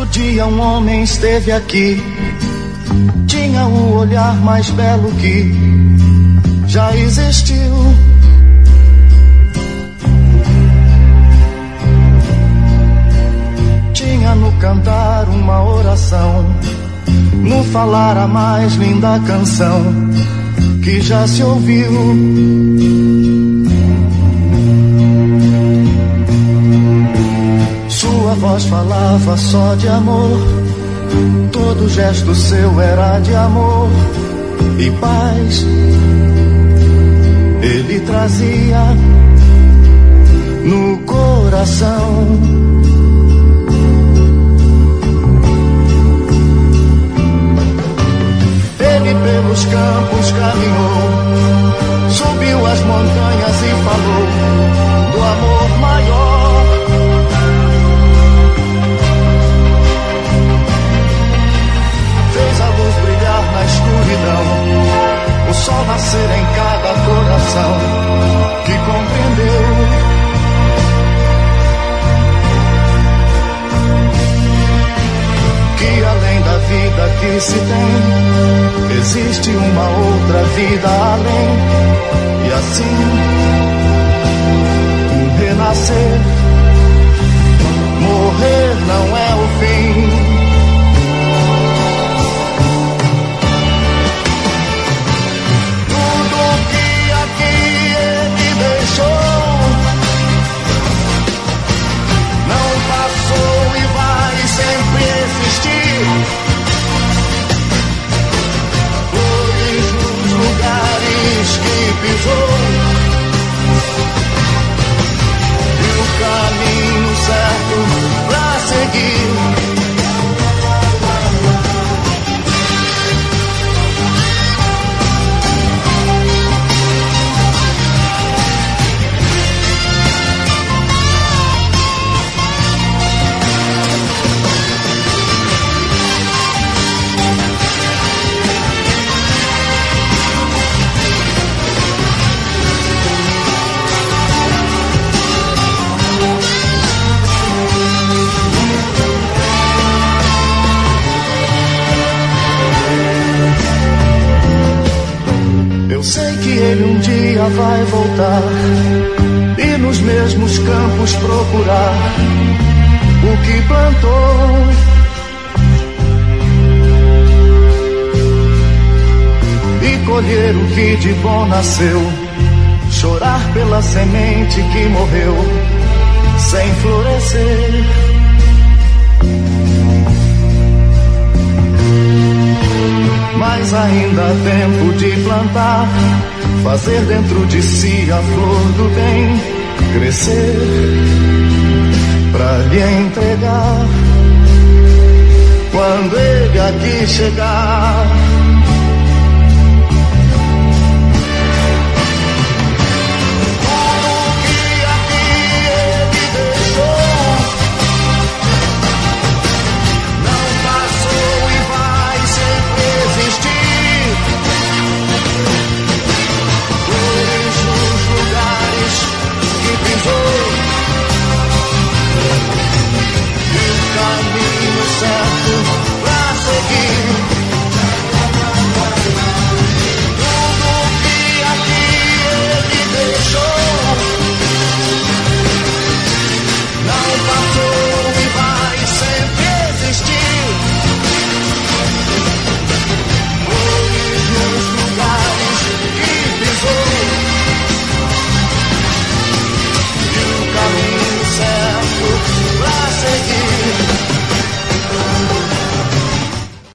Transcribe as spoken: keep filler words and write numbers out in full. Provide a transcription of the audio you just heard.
Certo dia um homem esteve aqui, tinha o olhar mais belo que já existiu. Tinha no cantar uma oração, no falar a mais linda canção que já se ouviu. Sua voz falava só de amor, todo gesto seu era de amor e paz. Ele trazia no coração. Ele pelos campos caminhou, subiu as montanhas e falou do amor maior. Fez a luz brilhar na escuridão, o sol nascer em cada coração que compreendeu. Que além da vida que se tem, existe uma outra vida além. E assim, um renascer, morrer não é o fim. Tudo que aqui ele deixou não passou e vai sempre existir. Flores nos lugares que pisou e o caminho certo pra seguir. Sei que ele um dia vai voltar e nos mesmos campos procurar o que plantou. E colher o que de bom nasceu, chorar pela semente que morreu sem florescer. Mas ainda há tempo de plantar, fazer dentro de si a flor do bem crescer, pra lhe entregar quando ele aqui chegar.